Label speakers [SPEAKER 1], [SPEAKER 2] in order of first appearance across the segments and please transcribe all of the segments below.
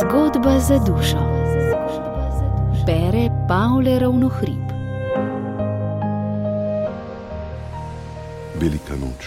[SPEAKER 1] Zgodba za dušo. Bere Pavle Ravnohrib.
[SPEAKER 2] Velika noč.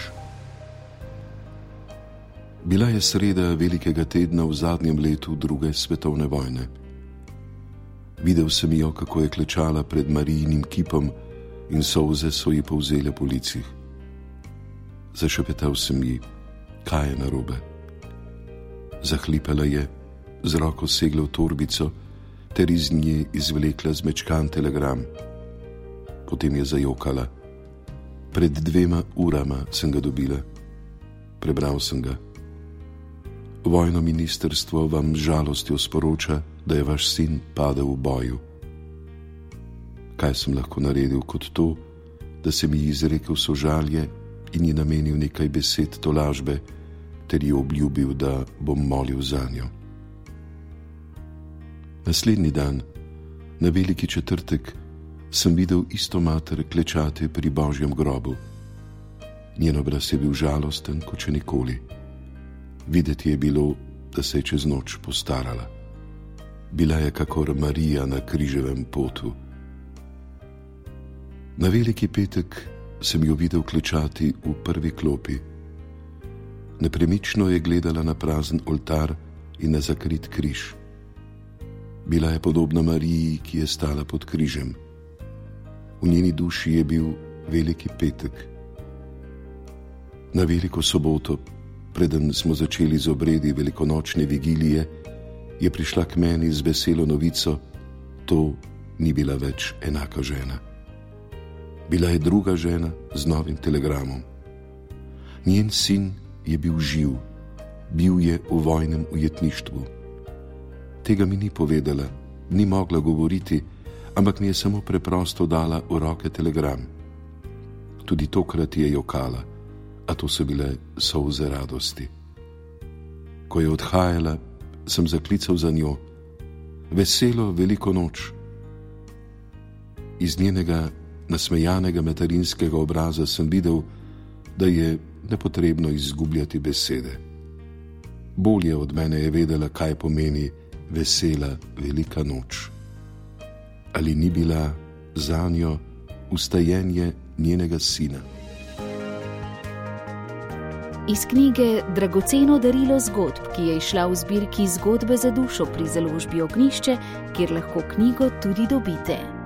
[SPEAKER 2] Bila je sreda velikega tedna v zadnjem letu druge svetovne vojne. Videl sem jo, kako je klečala pred Marijinim kipom in solze so ji povzele po licih. Zašepetal sem ji, kaj je narobe. Zahlipala je, z roko segla v torbico ter iz nje izvlekla zmečkan telegram. Potem je zajokala. Pred 2 urama sem ga dobila. Prebral sem ga. Vojno ministrstvo vam z žalostjo sporoča, da je vaš sin padel v boju. Kaj sem lahko naredil kot to, da sem ji izrekel sožalje in ji namenil nekaj besed tolažbe, ter ji obljubil, da bom molil zanjo. Naslednji dan, na veliki četrtek, sem videl isto mater klečati pri Božjem grobu. Njen obraz je bil žalosten kot še nikoli. Videti je bilo, da se je čez noč postarala. Bila je kakor Marija na križevem potu. Na veliki petek sem jo videl klečati v prvi klopi. Nepremično je gledala na prazen oltar in na zakrit križ. Bila je podobna Mariji, ki je stala pod križem. V njeni duši je bil veliki petek. Na veliko soboto, preden smo začeli z obredi velikonočne vigilije, je prišla k meni z veselo novico, to ni bila več enaka žena. Bila je druga žena z novim telegramom. Njen sin je bil živ, bil je v vojnem ujetništvu. Tega mi ni povedala, ni mogla govoriti, ampak mi je samo preprosto dala v roke telegram. Tudi tokrat je jokala, a to so bile solze radosti. Ko je odhajala, sem zaklical za njo, veselo veliko noč. Iz njenega nasmejanega materinskega obraza sem videl, da je nepotrebno izgubljati besede. Bolje od mene je vedela, kaj pomeni vesela velika noč. Ali ni bila zanjo vstajenje njenega sina?
[SPEAKER 1] Iz knjige Dragoceno darilo zgodb, ki je izšla v zbirki Zgodbe za dušo pri založbi Ognjišče, kjer lahko knjigo tudi dobite.